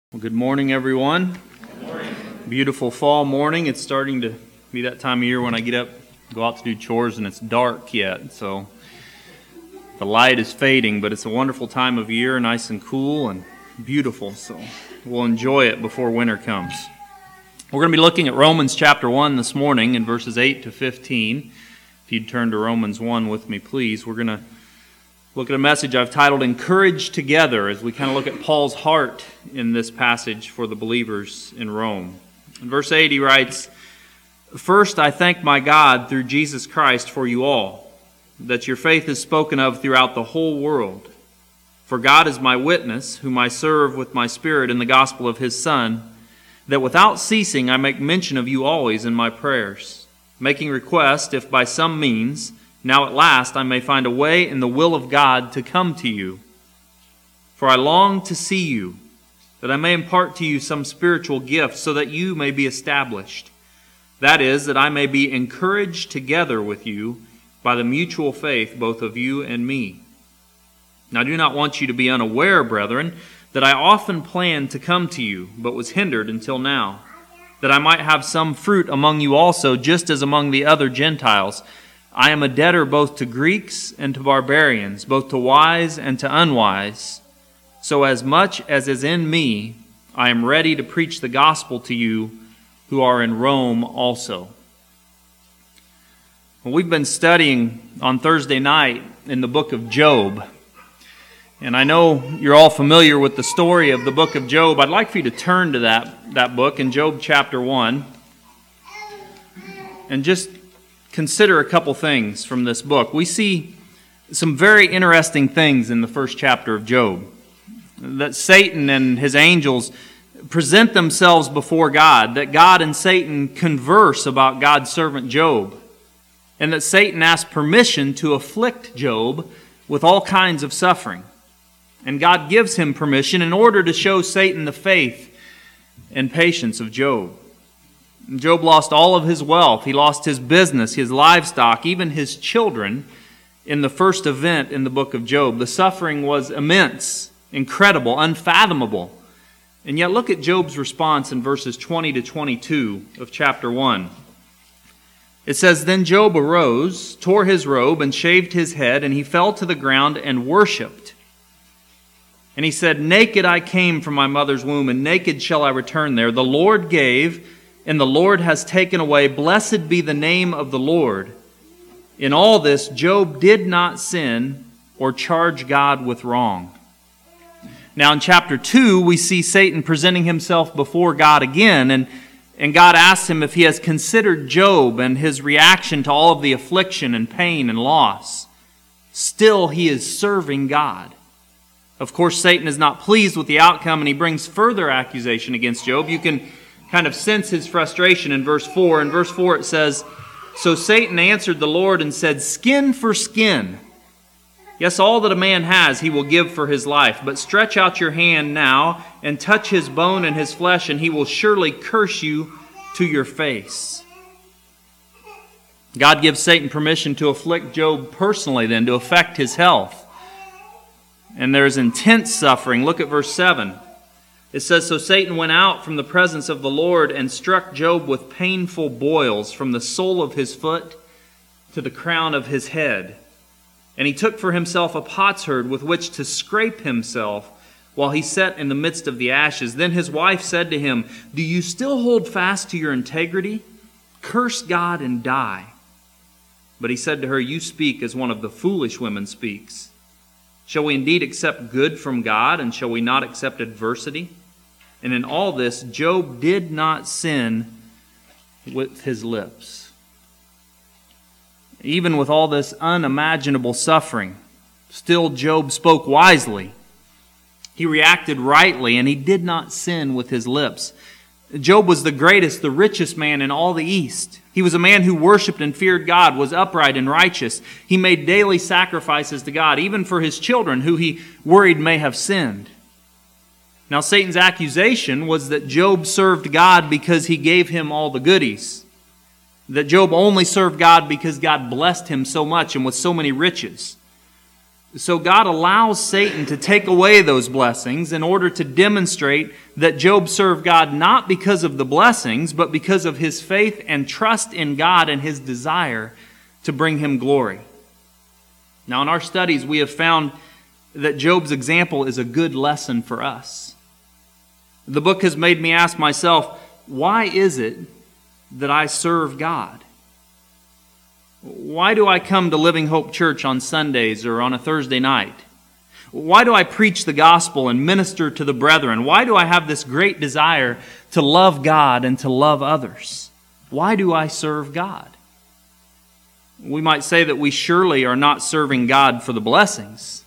Well, good morning, everyone. Good morning. Beautiful fall morning. It's starting to be that time of year when I get up, go out to do chores, and it's dark yet. So the light is fading, but it's a wonderful time of year, nice and cool and beautiful. So we'll enjoy it before winter comes. We're going to be looking at Romans chapter 1 this morning in verses 8 to 15. If you'd turn to Romans 1 with me, please. We're going to look at a message I've titled Encouraged Together as we kind of look at Paul's heart in this passage for the believers in Rome. In verse 8 he writes, "First I thank my God through Jesus Christ for you all, that your faith is spoken of throughout the whole world. For God is my witness, whom I serve with my spirit in the gospel of his Son, that without ceasing I make mention of you always in my prayers, making request, if by some means, now at last I may find a way in the will of God to come to you. For I long to see you, that I may impart to you some spiritual gift, so that you may be established. That is, that I may be encouraged together with you by the mutual faith both of you and me. Now I do not want you to be unaware, brethren, that I often planned to come to you, but was hindered until now, that I might have some fruit among you also, just as among the other Gentiles. I am a debtor both to Greeks and to barbarians, both to wise and to unwise. So as much as is in me, I am ready to preach the gospel to you who are in Rome also." Well, we've been studying on Thursday night in the book of Job. And I know you're all familiar with the story of the book of Job. I'd like for you to turn to that book in Job chapter 1 and just consider a couple things from this book. We see some very interesting things in the first chapter of Job. That Satan and his angels present themselves before God, that God and Satan converse about God's servant Job, and that Satan asks permission to afflict Job with all kinds of suffering. And God gives him permission in order to show Satan the faith and patience of Job. Job lost all of his wealth. He lost his business, his livestock, even his children in the first event in the book of Job. The suffering was immense, incredible, unfathomable. And yet look at Job's response in verses 20 to 22 of chapter 1. It says, "Then Job arose, tore his robe, and shaved his head, and he fell to the ground and worshipped. And he said, 'Naked I came from my mother's womb, and naked shall I return there. The Lord gave, and the Lord has taken away. Blessed be the name of the Lord.' In all this, Job did not sin or charge God with wrong." Now in chapter 2, we see Satan presenting himself before God again, and God asks him if he has considered Job and his reaction to all of the affliction and pain and loss. Still, he is serving God. Of course, Satan is not pleased with the outcome, and he brings further accusation against Job. You can kind of sense his frustration in verse 4. In verse 4 it says, "So Satan answered the Lord and said, 'Skin for skin. Yes, all that a man has he will give for his life. But stretch out your hand now and touch his bone and his flesh, and he will surely curse you to your face.'" God gives Satan permission to afflict Job personally then, to affect his health. And there's intense suffering. Look at verse 7. It says, "So Satan went out from the presence of the Lord and struck Job with painful boils from the sole of his foot to the crown of his head. And he took for himself a potsherd with which to scrape himself while he sat in the midst of the ashes. Then his wife said to him, 'Do you still hold fast to your integrity? Curse God and die.' But he said to her, 'You speak as one of the foolish women speaks. Shall we indeed accept good from God, and shall we not accept adversity?' And in all this, Job did not sin with his lips." Even with all this unimaginable suffering, still Job spoke wisely. He reacted rightly, and he did not sin with his lips. Job was the greatest, the richest man in all the East. He was a man who worshiped and feared God, was upright and righteous. He made daily sacrifices to God, even for his children, who he worried may have sinned. Now, Satan's accusation was that Job served God because he gave him all the goodies. That Job only served God because God blessed him so much and with so many riches. So God allows Satan to take away those blessings in order to demonstrate that Job served God not because of the blessings, but because of his faith and trust in God and his desire to bring him glory. Now, in our studies, we have found that Job's example is a good lesson for us. The book has made me ask myself, why is it that I serve God? Why do I come to Living Hope Church on Sundays or on a Thursday night? Why do I preach the gospel and minister to the brethren? Why do I have this great desire to love God and to love others? Why do I serve God? We might say that we surely are not serving God for the blessings,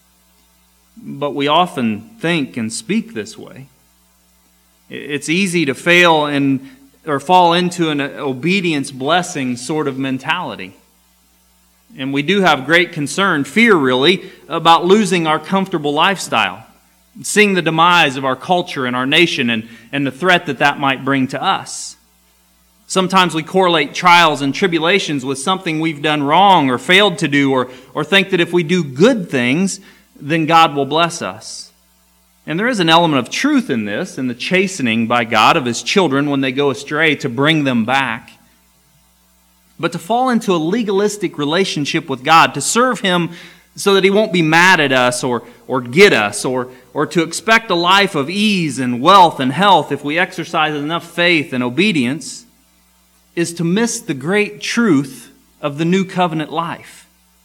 but we often think and speak this way. It's easy to fail or fall into an obedience blessing sort of mentality. And we do have great concern, fear really, about losing our comfortable lifestyle, seeing the demise of our culture and our nation and the threat that might bring to us. Sometimes we correlate trials and tribulations with something we've done wrong or failed to do, or think that if we do good things, then God will bless us. And there is an element of truth in this, in the chastening by God of His children when they go astray to bring them back. But to fall into a legalistic relationship with God, to serve Him so that He won't be mad at us or get us, or to expect a life of ease and wealth and health if we exercise enough faith and obedience, is to miss the great truth of the new covenant life.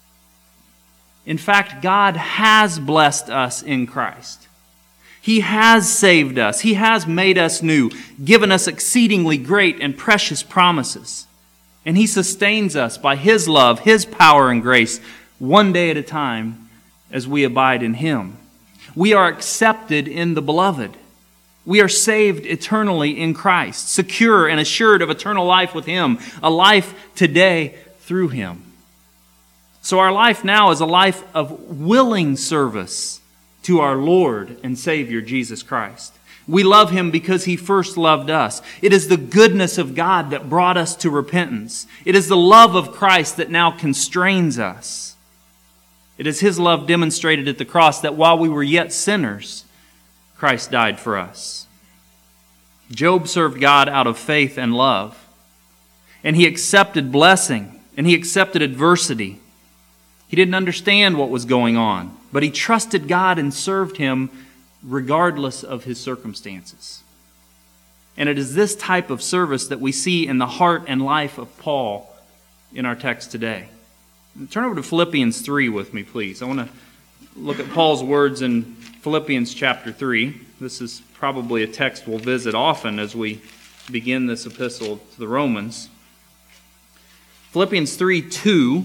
In fact, God has blessed us in Christ. He has saved us. He has made us new, given us exceedingly great and precious promises. And He sustains us by His love, His power and grace, one day at a time as we abide in Him. We are accepted in the Beloved. We are saved eternally in Christ, secure and assured of eternal life with Him, a life today through Him. So our life now is a life of willing service to our Lord and Savior, Jesus Christ. We love Him because He first loved us. It is the goodness of God that brought us to repentance. It is the love of Christ that now constrains us. It is His love demonstrated at the cross that while we were yet sinners, Christ died for us. Job served God out of faith and love, and he accepted blessing, and he accepted adversity. He didn't understand what was going on, but he trusted God and served Him regardless of his circumstances. And it is this type of service that we see in the heart and life of Paul in our text today. Turn over to Philippians 3 with me, please. I want to look at Paul's words in Philippians chapter 3. This is probably a text we'll visit often as we begin this epistle to the Romans. Philippians 3:2.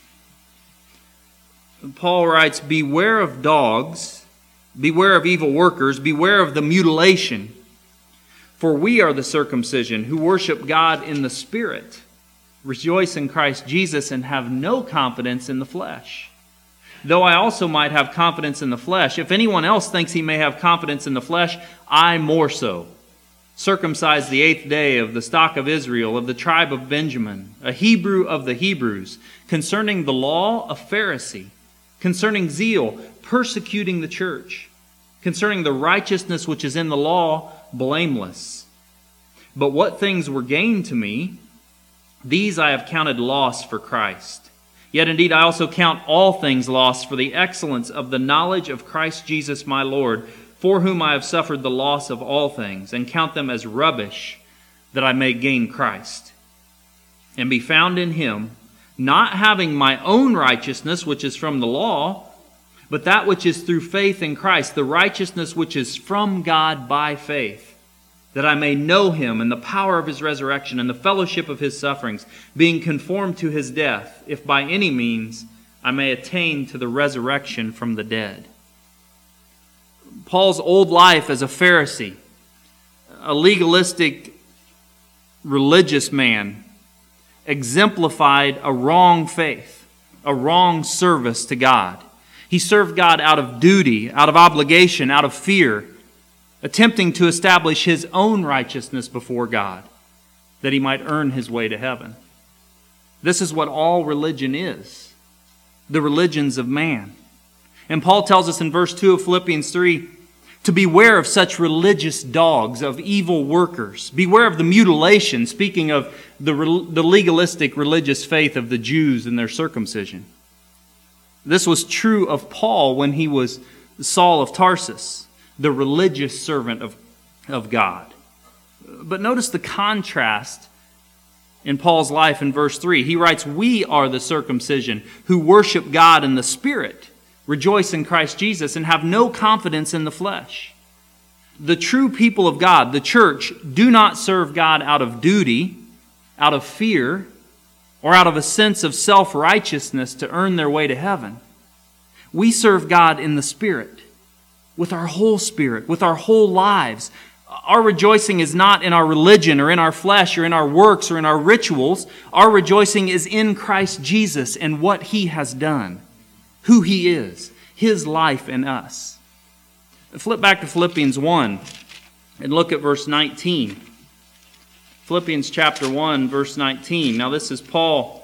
Paul writes, "Beware of dogs, beware of evil workers, beware of the mutilation. For we are the circumcision who worship God in the Spirit, rejoice in Christ Jesus, and have no confidence in the flesh. Though I also might have confidence in the flesh, if anyone else thinks he may have confidence in the flesh, I more so. Circumcised the 8th day, of the stock of Israel, of the tribe of Benjamin, a Hebrew of the Hebrews, concerning the law, a Pharisee, concerning zeal, persecuting the church, concerning the righteousness which is in the law, blameless. But what things were gained to me, these I have counted loss for Christ. Yet indeed I also count all things loss for the excellence of the knowledge of Christ Jesus my Lord, for whom I have suffered the loss of all things, and count them as rubbish, that I may gain Christ, and be found in Him, not having my own righteousness, which is from the law, but that which is through faith in Christ, the righteousness which is from God by faith, that I may know Him and the power of His resurrection and the fellowship of His sufferings, being conformed to His death, if by any means I may attain to the resurrection from the dead." Paul's old life as a Pharisee, a legalistic religious man, exemplified a wrong faith, a wrong service to God. He served God out of duty, out of obligation, out of fear, attempting to establish his own righteousness before God, that he might earn his way to heaven. This is what all religion is, the religions of man. And Paul tells us in verse 2 of Philippians 3 to beware of such religious dogs, of evil workers. Beware of the mutilation, speaking of the legalistic religious faith of the Jews and their circumcision. This was true of Paul when he was Saul of Tarsus, the religious servant of God. But notice the contrast in Paul's life in verse 3. He writes, "We are the circumcision who worship God in the Spirit, rejoice in Christ Jesus, and have no confidence in the flesh." The true people of God, the church, do not serve God out of duty, out of fear, or out of a sense of self-righteousness to earn their way to heaven. We serve God in the Spirit, with our whole spirit, with our whole lives. Our rejoicing is not in our religion or in our flesh or in our works or in our rituals. Our rejoicing is in Christ Jesus and what He has done, who He is, His life in us. Flip back to Philippians 1 and look at verse 19. Philippians chapter 1, verse 19. Now this is Paul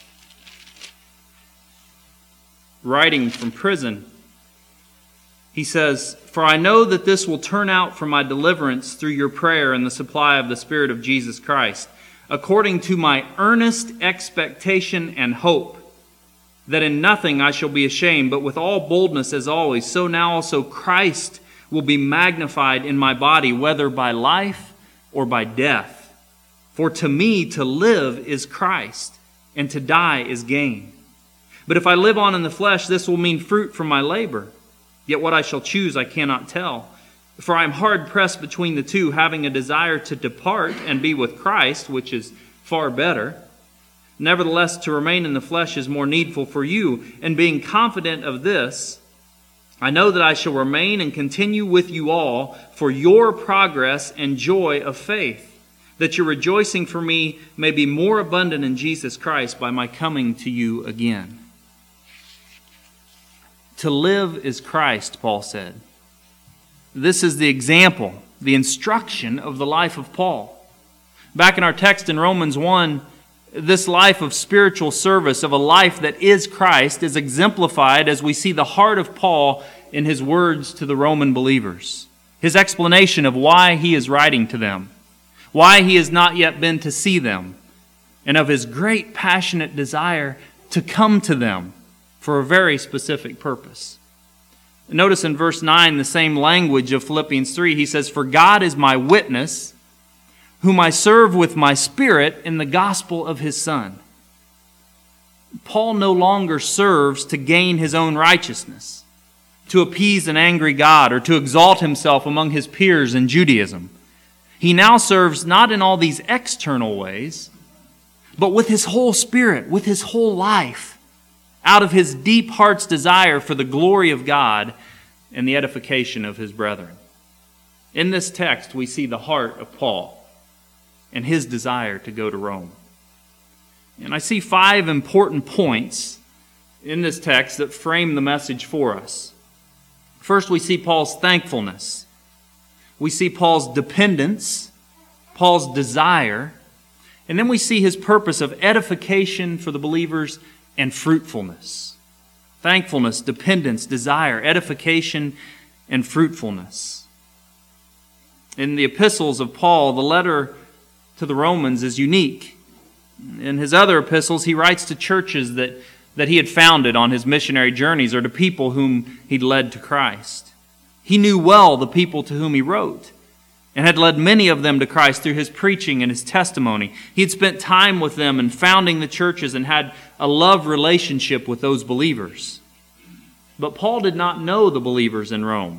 writing from prison. He says, "For I know that this will turn out for my deliverance through your prayer and the supply of the Spirit of Jesus Christ, according to my earnest expectation and hope, that in nothing I shall be ashamed, but with all boldness as always, so now also Christ will be magnified in my body, whether by life or by death. For to me to live is Christ, and to die is gain. But if I live on in the flesh, this will mean fruit from my labor. Yet what I shall choose I cannot tell. For I am hard pressed between the two, having a desire to depart and be with Christ, which is far better. Nevertheless, to remain in the flesh is more needful for you. And being confident of this, I know that I shall remain and continue with you all for your progress and joy of faith, that your rejoicing for me may be more abundant in Jesus Christ by my coming to you again." To live is Christ, Paul said. This is the example, the instruction of the life of Paul. Back in our text in Romans 1, this life of spiritual service, of a life that is Christ, is exemplified as we see the heart of Paul in his words to the Roman believers. His explanation of why he is writing to them, why he has not yet been to see them, and of his great passionate desire to come to them for a very specific purpose. Notice in verse 9 the same language of Philippians 3. He says, "For God is my witness, whom I serve with my spirit in the gospel of His Son." Paul no longer serves to gain his own righteousness, to appease an angry God, or to exalt himself among his peers in Judaism. He now serves not in all these external ways, but with his whole spirit, with his whole life, out of his deep heart's desire for the glory of God and the edification of his brethren. In this text, we see the heart of Paul and his desire to go to Rome. And I see 5 important points in this text that frame the message for us. First, we see Paul's thankfulness. We see Paul's dependence, Paul's desire, and then we see his purpose of edification for the believers and fruitfulness. Thankfulness, dependence, desire, edification, and fruitfulness. In the epistles of Paul, the letter to the Romans is unique. In his other epistles, he writes to churches that he had founded on his missionary journeys or to people whom he'd led to Christ. He knew well the people to whom he wrote and had led many of them to Christ through his preaching and his testimony. He had spent time with them in founding the churches and had a love relationship with those believers. But Paul did not know the believers in Rome.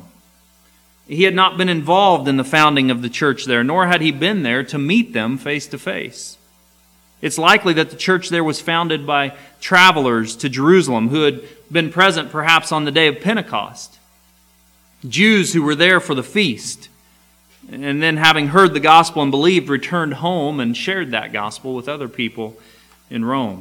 He had not been involved in the founding of the church there, nor had he been there to meet them face to face. It's likely that the church there was founded by travelers to Jerusalem who had been present perhaps on the day of Pentecost. Jews who were there for the feast, and then having heard the gospel and believed, returned home and shared that gospel with other people in Rome.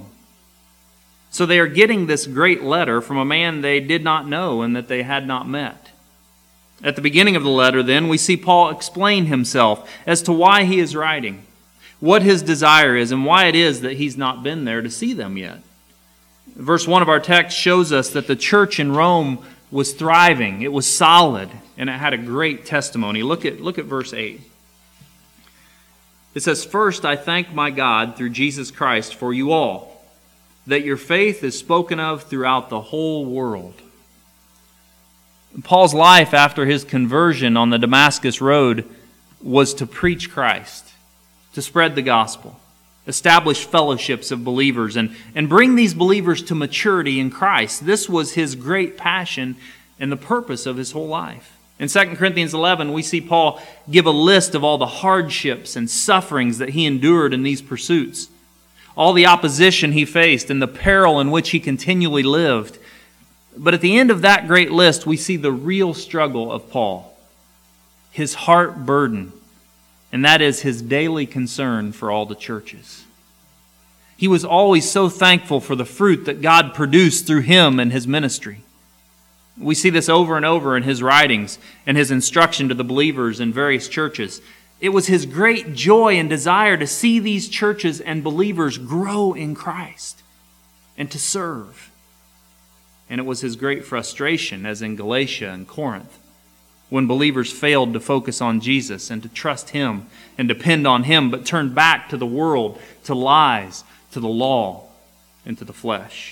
So they are getting this great letter from a man they did not know and that they had not met. At the beginning of the letter, then, we see Paul explain himself as to why he is writing, what his desire is, and why it is that he's not been there to see them yet. Verse 1 of our text shows us that the church in Rome was thriving, it was solid, and it had a great testimony. Look at verse 8. It says, "First I thank my God through Jesus Christ for you all, that your faith is spoken of throughout the whole world." Paul's life after his conversion on the Damascus Road was to preach Christ, to spread the gospel, establish fellowships of believers, and bring these believers to maturity in Christ. This was his great passion and the purpose of his whole life. In 2 Corinthians 11, we see Paul give a list of all the hardships and sufferings that he endured in these pursuits, all the opposition he faced and the peril in which he continually lived. But at the end of that great list, we see the real struggle of Paul, his heart burden, and that is his daily concern for all the churches. He was always so thankful for the fruit that God produced through him and his ministry. We see this over and over in his writings and his instruction to the believers in various churches. It was his great joy and desire to see these churches and believers grow in Christ and to serve. And it was his great frustration, as in Galatia and Corinth, when believers failed to focus on Jesus and to trust him and depend on him, but turned back to the world, to lies, to the law, and to the flesh.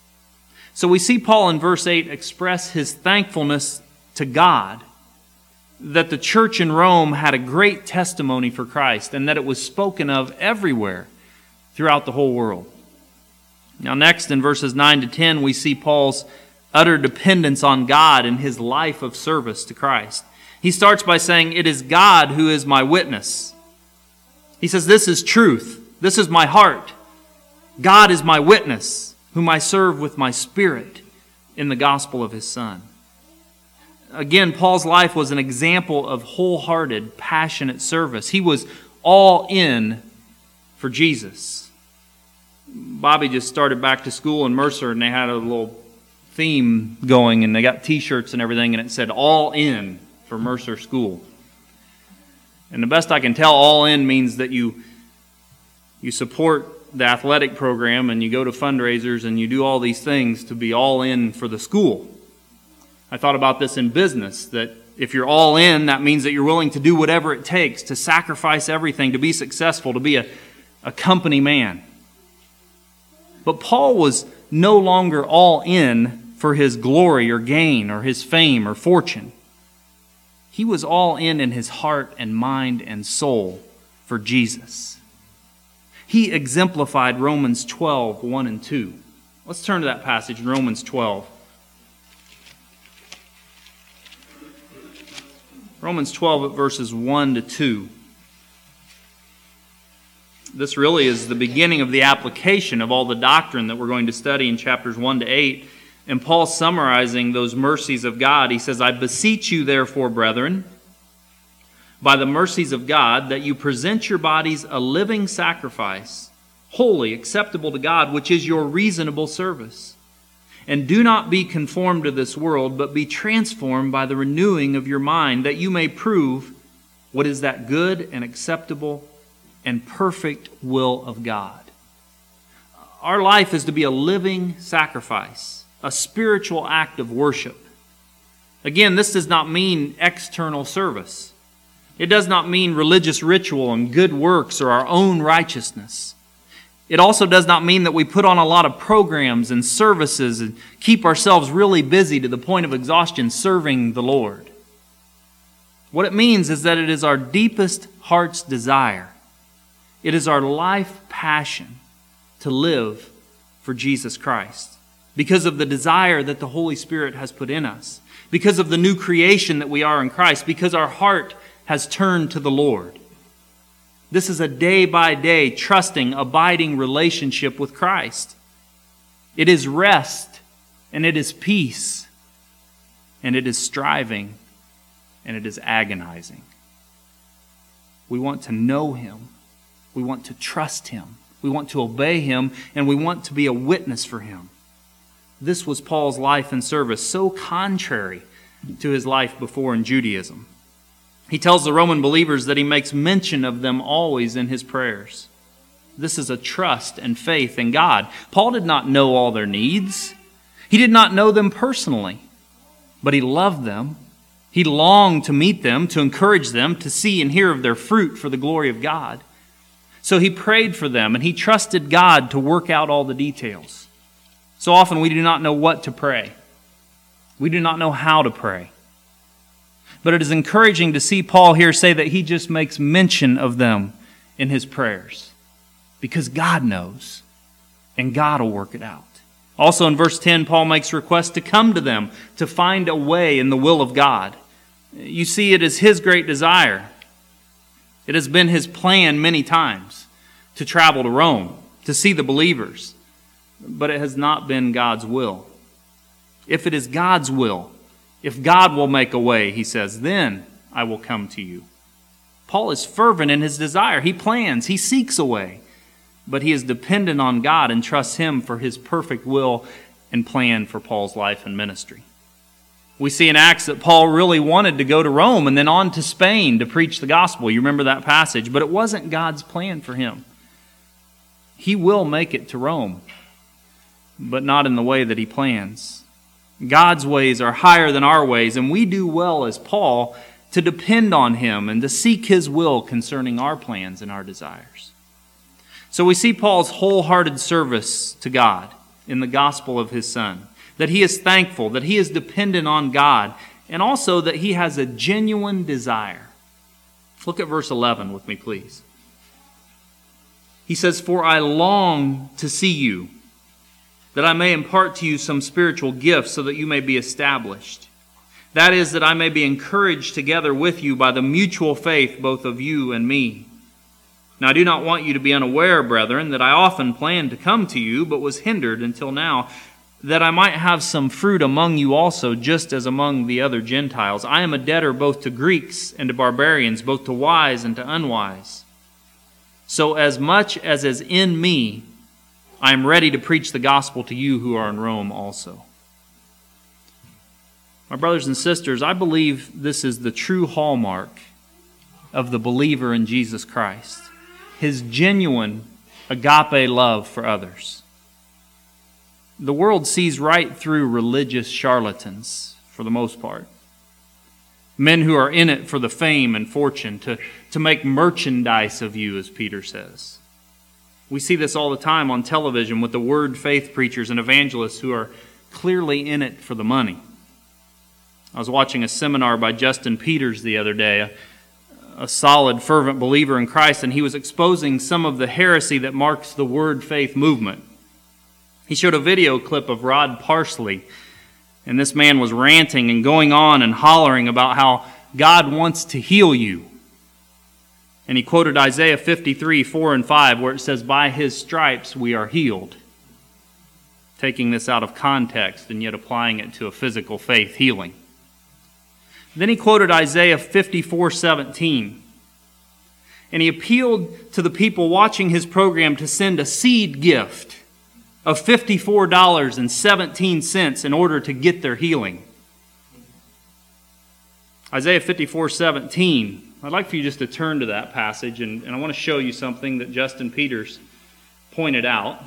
So we see Paul in verse 8 express his thankfulness to God that the church in Rome had a great testimony for Christ and that it was spoken of everywhere throughout the whole world. Now next in verses 9 to 10 we see Paul's utter dependence on God in his life of service to Christ. He starts by saying, "It is God who is my witness." He says, "This is truth. This is my heart. God is my witness, whom I serve with my spirit in the gospel of his Son." Again, Paul's life was an example of wholehearted, passionate service. He was all in for Jesus. Bobby just started back to school in Mercer, and they had a little theme going, and they got t-shirts and everything, and it said "All In" for Mercer School. And the best I can tell, all in means that you support the athletic program and you go to fundraisers and you do all these things to be all in for the school. I thought about this in business, that if you're all in, that means that you're willing to do whatever it takes, to sacrifice everything, to be successful, to be a company man. But Paul was no longer all in for his glory or gain or his fame or fortune. He was all in his heart and mind and soul for Jesus. He exemplified Romans 12, 1 and 2. Let's turn to that passage in Romans 12. Romans 12 at verses 1 to 2. This really is the beginning of the application of all the doctrine that we're going to study in chapters 1 to 8. And Paul's summarizing those mercies of God. He says, "I beseech you therefore, brethren, by the mercies of God, that you present your bodies a living sacrifice, holy, acceptable to God, which is your reasonable service. And do not be conformed to this world, but be transformed by the renewing of your mind, that you may prove what is that good and acceptable and perfect will of God." Our life is to be a living sacrifice, a spiritual act of worship. Again, this does not mean external service. It does not mean religious ritual and good works or our own righteousness. It also does not mean that we put on a lot of programs and services and keep ourselves really busy to the point of exhaustion serving the Lord. What it means is that it is our deepest heart's desire. It is our life passion to live for Jesus Christ because of the desire that the Holy Spirit has put in us, because of the new creation that we are in Christ, because our heart has turned to the Lord. This is a day-by-day, trusting, abiding relationship with Christ. It is rest, and it is peace, and it is striving, and it is agonizing. We want to know Him. We want to trust Him. We want to obey Him, and we want to be a witness for Him. This was Paul's life and service, so contrary to his life before in Judaism. He tells the Roman believers that he makes mention of them always in his prayers. This is a trust and faith in God. Paul did not know all their needs. He did not know them personally. but he loved them. He longed to meet them, to encourage them, to see and hear of their fruit for the glory of God. So he prayed for them, and he trusted God to work out all the details. So often we do not know what to pray. We do not know how to pray. But it is encouraging to see Paul here say that he just makes mention of them in his prayers, because God knows, and God will work it out. Also in verse 10, Paul makes request to come to them, to find a way in the will of God. You see, it is his great desire. It has been his plan many times to travel to Rome, to see the believers. But it has not been God's will. If it is God's will, if God will make a way, he says, then I will come to you. Paul is fervent in his desire. He plans, he seeks a way. But he is dependent on God and trusts him for his perfect will and plan for Paul's life and ministry. We see in Acts that Paul really wanted to go to Rome and then on to Spain to preach the gospel. You remember that passage. But it wasn't God's plan for him. He will make it to Rome, but not in the way that he plans. God's ways are higher than our ways, and we do well as Paul to depend on him and to seek his will concerning our plans and our desires. So we see Paul's wholehearted service to God in the gospel of his Son, that he is thankful, that he is dependent on God, and also that he has a genuine desire. Look at verse 11 with me, please. He says, "For I long to see you, that I may impart to you some spiritual gifts so that you may be established. That is, that I may be encouraged together with you by the mutual faith both of you and me. Now I do not want you to be unaware, brethren, that I often planned to come to you, but was hindered until now, that I might have some fruit among you also, just as among the other Gentiles. I am a debtor both to Greeks and to barbarians, both to wise and to unwise. So as much as is in me, I am ready to preach the gospel to you who are in Rome also." My brothers and sisters, I believe this is the true hallmark of the believer in Jesus Christ. His genuine agape love for others. The world sees right through religious charlatans, for the most part. Men who are in it for the fame and fortune, to make merchandise of you, as Peter says. We see this all the time on television with the word faith preachers and evangelists who are clearly in it for the money. I was watching a seminar by Justin Peters the other day, a solid, fervent believer in Christ, and he was exposing some of the heresy that marks the word faith movement. He showed a video clip of Rod Parsley, and this man was ranting and going on and hollering about how God wants to heal you. And he quoted Isaiah 53, 4 and 5, where it says, "By his stripes we are healed." Taking this out of context and yet applying it to a physical faith healing. Then he quoted Isaiah 54:17. And he appealed to the people watching his program to send a seed gift of $54.17 in order to get their healing. Isaiah 54:17. I'd like for you just to turn to that passage, and I want to show you something that Justin Peters pointed out.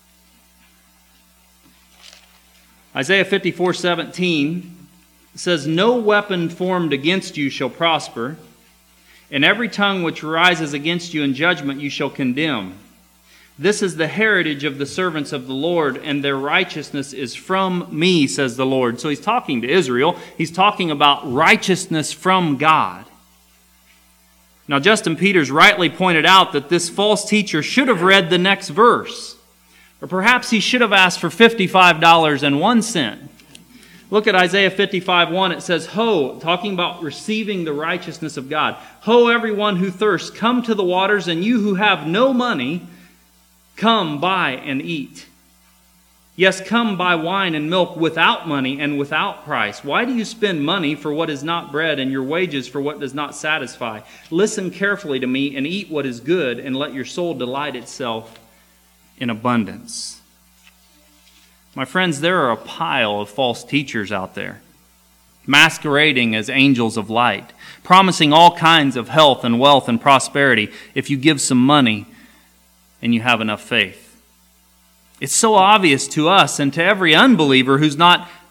Isaiah 54:17 says, "No weapon formed against you shall prosper, and every tongue which rises against you in judgment you shall condemn. This is the heritage of the servants of the Lord, and their righteousness is from me, says the Lord." So he's talking to Israel. He's talking about righteousness from God. Now, Justin Peters rightly pointed out that this false teacher should have read the next verse. Or perhaps he should have asked for $55.01. Look at Isaiah 55:1. It says, "Ho," talking about receiving the righteousness of God. "Ho, everyone who thirsts, come to the waters, and you who have no money, come buy and eat. Yes, come buy wine and milk without money and without price. Why do you spend money for what is not bread and your wages for what does not satisfy? Listen carefully to me and eat what is good, and let your soul delight itself in abundance." My friends, there are a pile of false teachers out there, masquerading as angels of light, promising all kinds of health and wealth and prosperity if you give some money and you have enough faith. It's so obvious to us and to every unbeliever who's not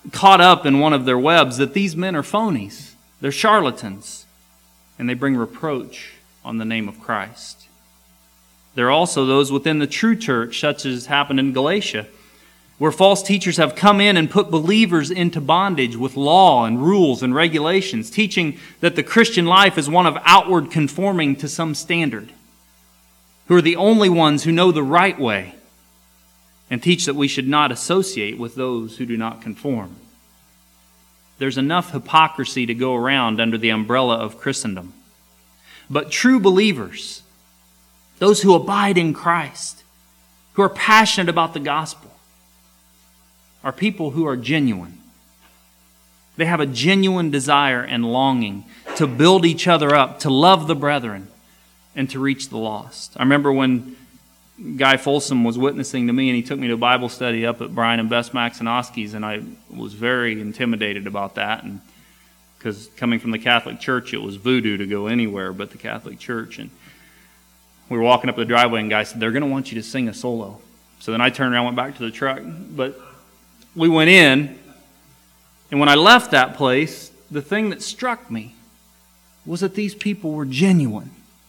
caught up in one of their webs that these men are phonies. They're charlatans. And they bring reproach on the name of Christ. There are also those within the true church, such as happened in Galatia, where false teachers have come in and put believers into bondage with law and rules and regulations, teaching that the Christian life is one of outward conforming to some standard, who are the only ones who know the right way, and teach that we should not associate with those who do not conform. There's enough hypocrisy to go around under the umbrella of Christendom. But true believers, those who abide in Christ, who are passionate about the gospel, are people who are genuine. They have a genuine desire and longing to build each other up, to love the brethren, and to reach the lost. I remember when Guy Folsom was witnessing to me, and he took me to a Bible study up at Brian and Bess Maxinoski's, and I was very intimidated about that, and because coming from the Catholic Church, it was voodoo to go anywhere but the Catholic Church. And we were walking up the driveway, and Guy said, "They're going to want you to sing a solo." So then I turned around and went back to the truck. But we went in, and when I left that place, the thing that struck me was that these people were genuine.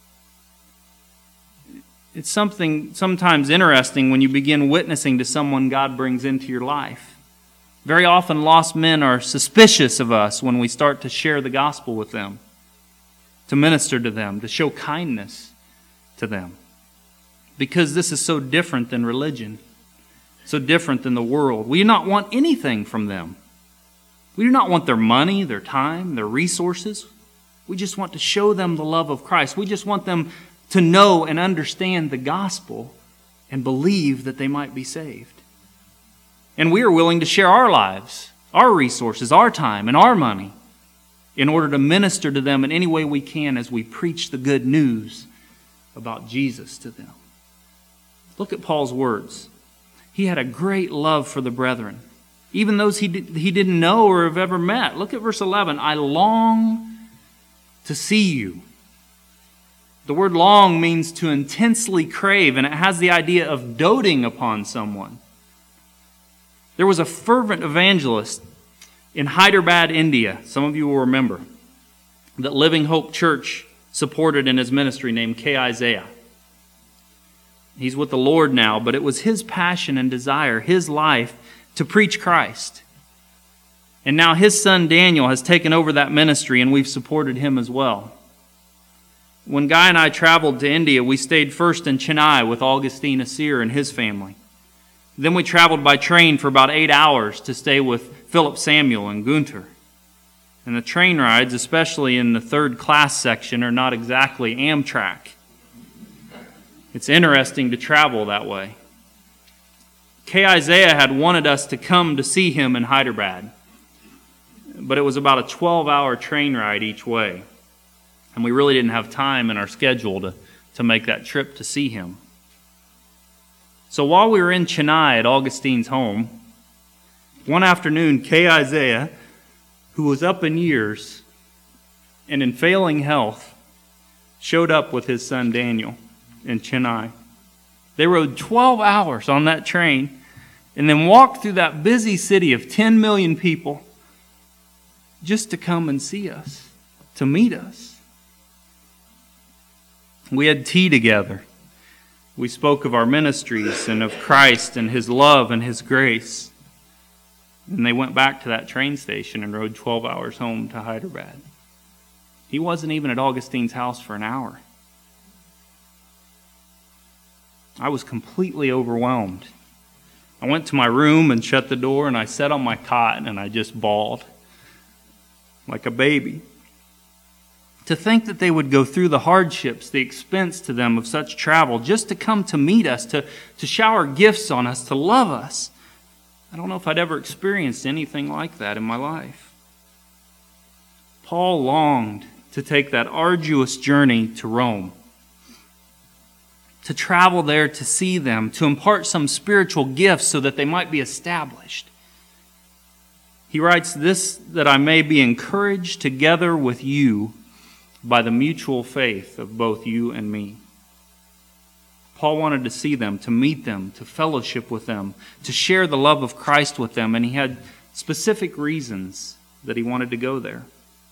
It's something sometimes interesting when you begin witnessing to someone God brings into your life. Very often lost men are suspicious of us when we start to share the gospel with them, to minister to them, to show kindness to them. Because this is so different than religion, so different than the world. We do not want anything from them. We do not want their money, their time, their resources. We just want to show them the love of Christ. We just want them to know and understand the gospel and believe that they might be saved. And we are willing to share our lives, our resources, our time, and our money in order to minister to them in any way we can as we preach the good news about Jesus to them. Look at Paul's words. He had a great love for the brethren, even those he didn't know or have ever met. Look at verse 11. I long to see you. The word long means to intensely crave, and it has the idea of doting upon someone. There was a fervent evangelist in Hyderabad, India, some of you will remember, that Living Hope Church supported in his ministry, named K. Isaiah. He's with the Lord now, but it was his passion and desire, his life, to preach Christ. And now his son Daniel has taken over that ministry, and we've supported him as well. When Guy and I traveled to India, we stayed first in Chennai with Augustine Asir and his family. Then we traveled by train for about 8 hours to stay with Philip Samuel and Gunter. And the train rides, especially in the third class section, are not exactly Amtrak. It's interesting to travel that way. K. Isaiah had wanted us to come to see him in Hyderabad, but it was about a 12-hour train ride each way. And we really didn't have time in our schedule to make that trip to see him. So while we were in Chennai at Augustine's home, one afternoon, K. Isaiah, who was up in years and in failing health, showed up with his son Daniel in Chennai. They rode 12 hours on that train and then walked through that busy city of 10 million people just to come and see us, to meet us. We had tea together. We spoke of our ministries and of Christ and His love and His grace. And they went back to that train station and rode 12 hours home to Hyderabad. He wasn't even at Augustine's house for an hour. I was completely overwhelmed. I went to my room and shut the door, and I sat on my cot and I just bawled like a baby. To think that they would go through the hardships, the expense to them of such travel, just to come to meet us, to shower gifts on us, to love us. I don't know if I'd ever experienced anything like that in my life. Paul longed to take that arduous journey to Rome, to travel there to see them, to impart some spiritual gifts so that they might be established. He writes this, that I may be encouraged together with you by the mutual faith of both you and me. Paul wanted to see them, to meet them, to fellowship with them, to share the love of Christ with them, and he had specific reasons that he wanted to go there.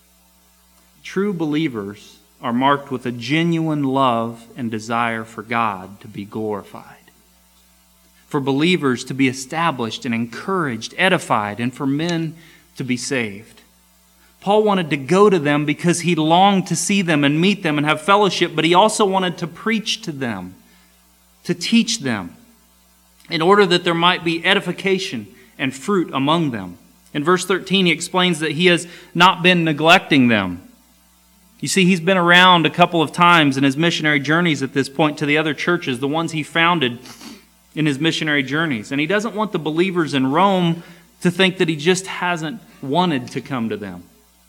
True believers are marked with a genuine love and desire for God to be glorified, for believers to be established and encouraged, edified, and for men to be saved. Paul wanted to go to them because he longed to see them and meet them and have fellowship, but he also wanted to preach to them, to teach them, in order that there might be edification and fruit among them. In verse 13, he explains that he has not been neglecting them. You see, he's been around a couple of times in his missionary journeys at this point to the other churches, the ones he founded in his missionary journeys. And he doesn't want the believers in Rome to think that he just hasn't wanted to come to them.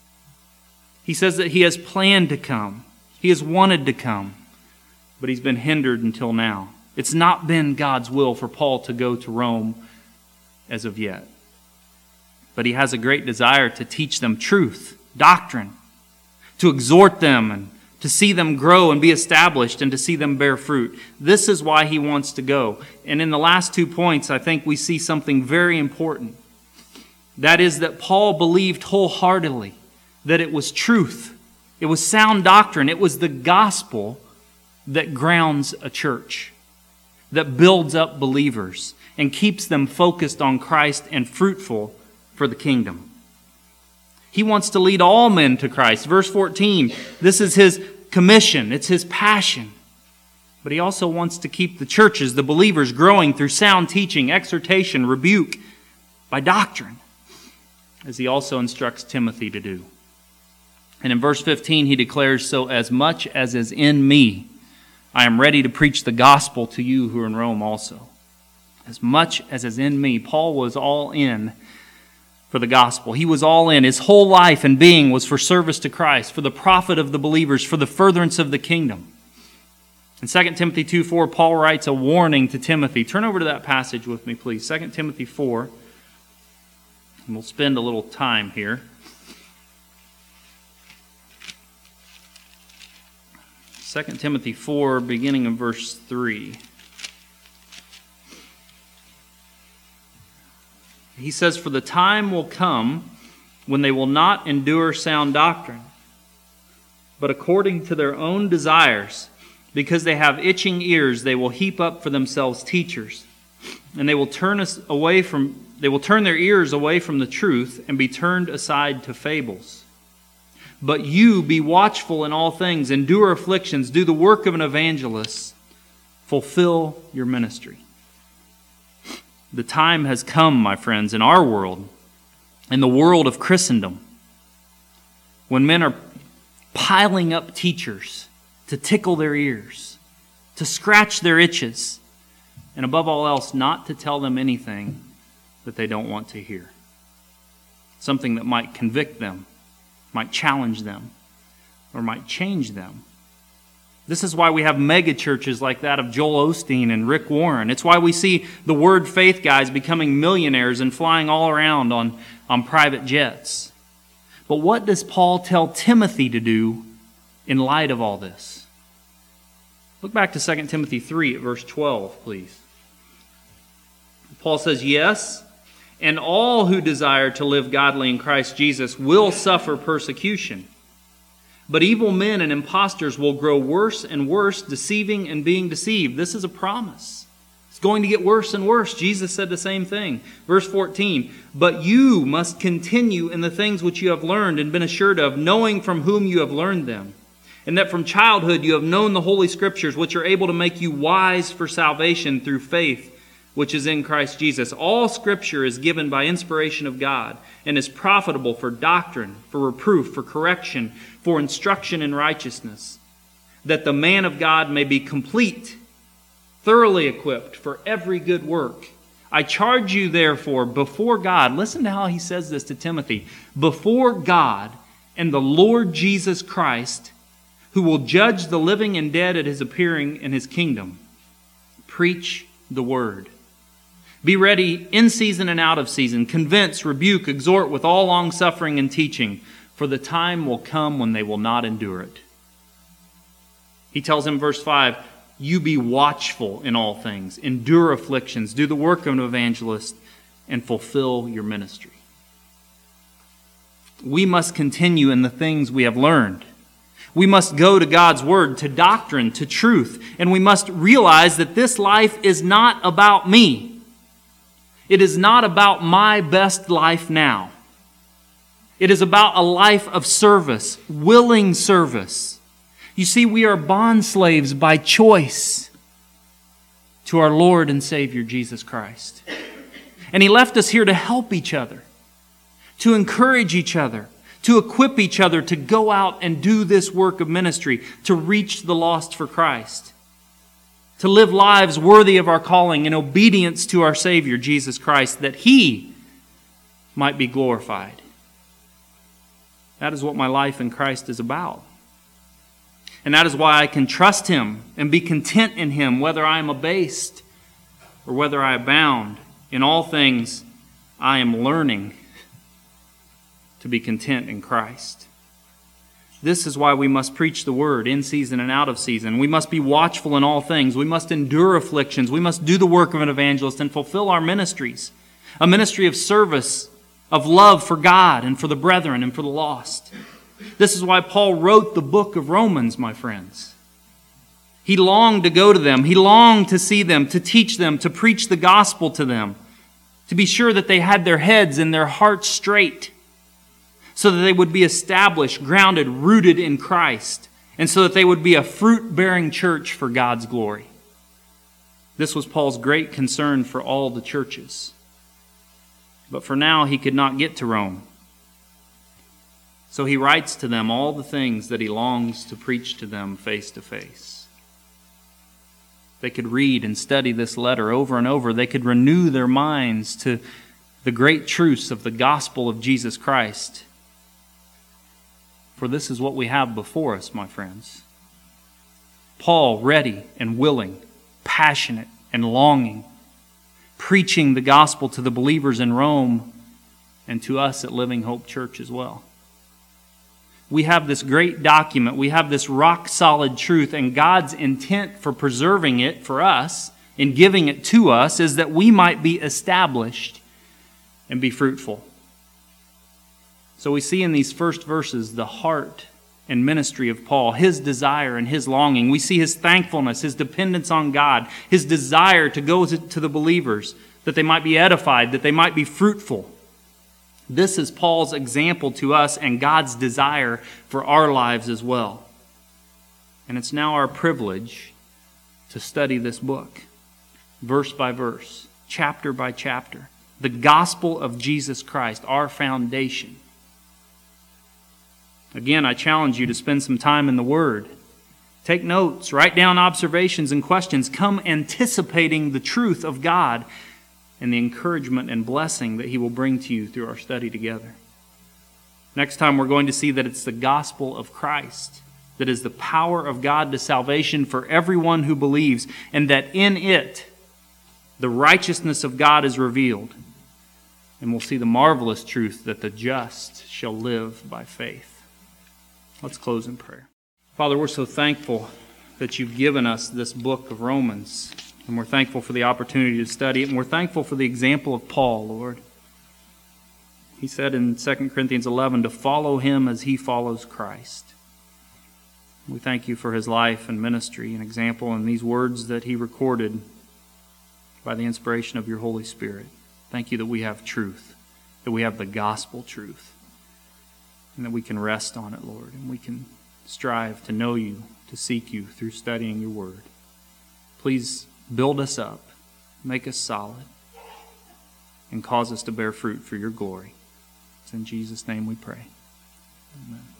He says that he has planned to come. He has wanted to come, but he's been hindered until now. It's not been God's will for Paul to go to Rome as of yet. But he has a great desire to teach them truth, doctrine, to exhort them and to see them grow and be established and to see them bear fruit. This is why he wants to go. And in the last 2 points, I think we see something very important. That is that Paul believed wholeheartedly that it was truth. It was sound doctrine. It was the gospel that grounds a church, that builds up believers and keeps them focused on Christ and fruitful for the kingdom. He wants to lead all men to Christ. Verse 14, this is his commission. It's his passion. But he also wants to keep the churches, the believers, growing through sound teaching, exhortation, rebuke, by doctrine, as he also instructs Timothy to do. And in verse 15, he declares, "So as much as is in me, I am ready to preach the gospel to you who are in Rome also." As much as is in me. Paul was all in for the gospel. He was all in. His whole life and being was for service to Christ, for the profit of the believers, for the furtherance of the kingdom. In 2 Timothy 2:4, Paul writes a warning to Timothy. Turn over to that passage with me, please. 2 Timothy 4. And we'll spend a little time here. 2 Timothy 4, beginning in verse 3. He says, "For the time will come when they will not endure sound doctrine, but according to their own desires, because they have itching ears, they will heap up for themselves teachers, and they will turn their ears away from the truth and be turned aside to fables. But you be watchful in all things, endure afflictions, do the work of an evangelist, fulfill your ministry." The time has come, my friends, in our world, in the world of Christendom, when men are piling up teachers to tickle their ears, to scratch their itches, and above all else, not to tell them anything that they don't want to hear. Something that might convict them, might challenge them, or might change them. This is why we have mega churches like that of Joel Osteen and Rick Warren. It's why we see the Word Faith guys becoming millionaires and flying all around on private jets. But what does Paul tell Timothy to do in light of all this? Look back to 2 Timothy 3 at verse 12, please. Paul says, "Yes, and all who desire to live godly in Christ Jesus will suffer persecution. But evil men and impostors will grow worse and worse, deceiving and being deceived." This is a promise. It's going to get worse and worse. Jesus said the same thing. Verse 14, "But you must continue in the things which you have learned and been assured of, knowing from whom you have learned them, and that from childhood you have known the Holy Scriptures, which are able to make you wise for salvation through faith, which is in Christ Jesus. All Scripture is given by inspiration of God and is profitable for doctrine, for reproof, for correction, for instruction in righteousness, that the man of God may be complete, thoroughly equipped for every good work. I charge you therefore before God," listen to how he says this to Timothy, "before God and the Lord Jesus Christ, who will judge the living and dead at his appearing in his kingdom. Preach the word. Be ready in season and out of season. Convince, rebuke, exhort with all longsuffering and teaching, for the time will come when they will not endure it." He tells him, verse 5, "You be watchful in all things, endure afflictions, do the work of an evangelist, and fulfill your ministry." we must continue in the things we have learned. We must go to God's Word, to doctrine, to truth, and we must realize that this life is not about me. It is not about my best life now. It is about a life of service, willing service. You see, we are bond slaves by choice to our Lord and Savior, Jesus Christ. And He left us here to help each other, to encourage each other, to equip each other to go out and do this work of ministry, to reach the lost for Christ, to live lives worthy of our calling in obedience to our Savior, Jesus Christ, that He might be glorified. That is what my life in Christ is about. And that is why I can trust Him and be content in Him, whether I am abased or whether I abound. In all things, I am learning to be content in Christ. This is why we must preach the Word in season and out of season. We must be watchful in all things. We must endure afflictions. We must do the work of an evangelist and fulfill our ministries. A ministry of service, of love for God and for the brethren and for the lost. This is why Paul wrote the book of Romans, my friends. He longed to go to them. He longed to see them, to teach them, to preach the gospel to them, to be sure that they had their heads and their hearts straight, so that they would be established, grounded, rooted in Christ, and so that they would be a fruit-bearing church for God's glory. This was Paul's great concern for all the churches. But for now, he could not get to Rome. So he writes to them all the things that he longs to preach to them face to face. They could read and study this letter over and over. They could renew their minds to the great truths of the gospel of Jesus Christ. For this is what we have before us, my friends. Paul, ready and willing, passionate and longing, preaching the gospel to the believers in Rome and to us at Living Hope Church as well. We have this great document. We have this rock-solid truth, and God's intent for preserving it for us and giving it to us is that we might be established and be fruitful. So we see in these first verses the heart and ministry of Paul, his desire and his longing. We see his thankfulness, his dependence on God, his desire to go to the believers, that they might be edified, that they might be fruitful. This is Paul's example to us and God's desire for our lives as well. And it's now our privilege to study this book, verse by verse, chapter by chapter. The gospel of Jesus Christ, our foundation. Again, I challenge you to spend some time in the Word. Take notes, write down observations and questions. Come anticipating the truth of God and the encouragement and blessing that He will bring to you through our study together. Next time we're going to see that it's the gospel of Christ that is the power of God to salvation for everyone who believes, and that in it the righteousness of God is revealed. And we'll see the marvelous truth that the just shall live by faith. Let's close in prayer. Father, we're so thankful that you've given us this book of Romans. And we're thankful for the opportunity to study it. And we're thankful for the example of Paul, Lord. He said in 2 Corinthians 11 to follow him as he follows Christ. We thank you for his life and ministry and example and these words that he recorded by the inspiration of your Holy Spirit. Thank you that we have truth, that we have the gospel truth, and that we can rest on it, Lord, and we can strive to know you, to seek you through studying your word. Please build us up, make us solid, and cause us to bear fruit for your glory. It's in Jesus' name we pray. Amen.